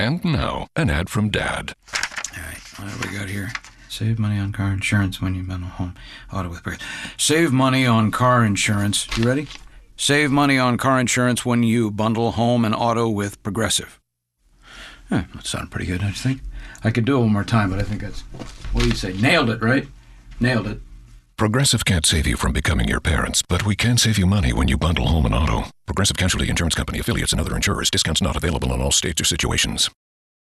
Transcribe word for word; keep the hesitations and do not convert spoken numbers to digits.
And now, an ad from Dad. All right, what have we got here? Save money on car insurance when you bundle home auto with Progressive. Save money on car insurance. You ready? Save money on car insurance when you bundle home and auto with Progressive. Huh, that sounded pretty good, don't you think? I could do it one more time, but I think that's... What do you say? Nailed it, right? Nailed it. Progressive can't save you from becoming your parents, but we can save you money when you bundle home and auto. Progressive Casualty Insurance Company, affiliates, and other insurers. Discounts not available in all states or situations.